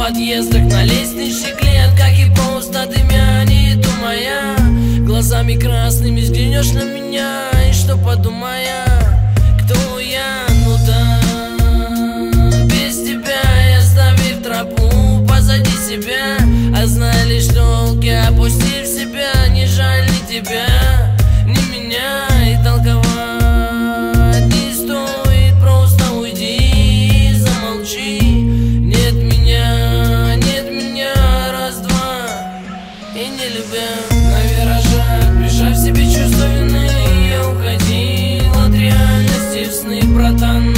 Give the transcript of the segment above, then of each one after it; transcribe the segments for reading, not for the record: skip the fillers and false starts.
подъездах, на лестничных клетках, и просто дымя не думая, глазами красными взглянешь на меня, и что подумая, кто я? Ну да, без тебя я, оставив тропу позади себя, а знали, что волки, опустив себя, не жаль ни тебя, ни меня, и толковать не стоит, просто уйди, замолчи. Нет меня, раз-два, и не любя. На виражах, прижав себе чувство вины, я уходил от реальности в сны, братан.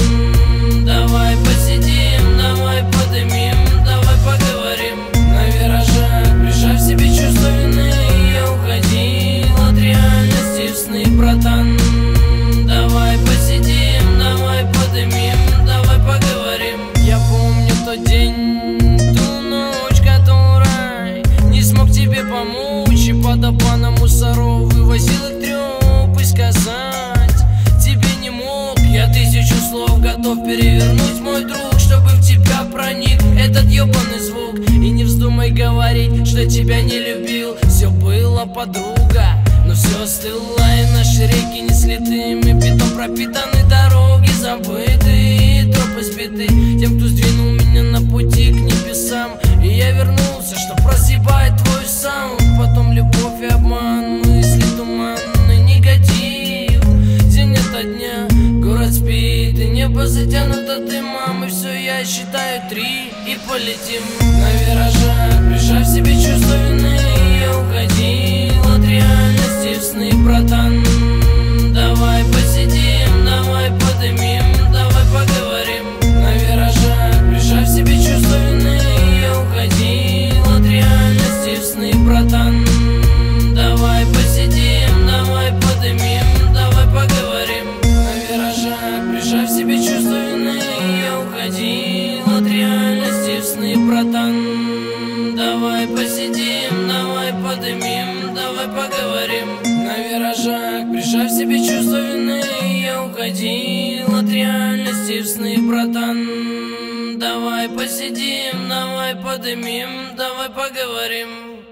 Давай посидим, давай подымим, давай поговорим. На виражах, прижав себе чувство вины, я уходил от реальности в сны, братан. Давай посидим, давай подымим, давай поговорим. Я помню тот день, ту ночь, которой не смог тебе помочь, и под опаном мусоров вывозил их трёп, и сказать тебе не мог. Я тысячу слов готов перевернуть, мой друг, чтобы в тебя проник этот ёбаный звук. И не вздумай говорить, что тебя не любил, все было, подруга, но все стыло, и наши реки несли дым, и бетон пропитаны, дороги забыты, тропы сбиты тем, кто сдвинул меня на пути к небесам. И я вернулся, чтоб прозябать твой саунд. Потом любовь и обман, мысли туманны, негатив. День ото дня, город спит, и небо затянуто дымом. И все, я считаю 3 и полетим. На виражах, прижав себе чувство вины, я уходил от реальности в сны, братан. Давай посидим, давай подымим, давай поговорим. На виражах, прижав себе чувство вины, я уходил от реальности в сны, братан. Давай посидим, давай подымим, давай поговорим. На виражах, прижав себе чувство вины, я уходил от реальности в сны, братан. Давай посидим, давай подымим, давай поговорим. На виражах, прижав себе чувство вины, я уходил от реальности в сны, братан. Давай посидим, давай подымим, давай поговорим.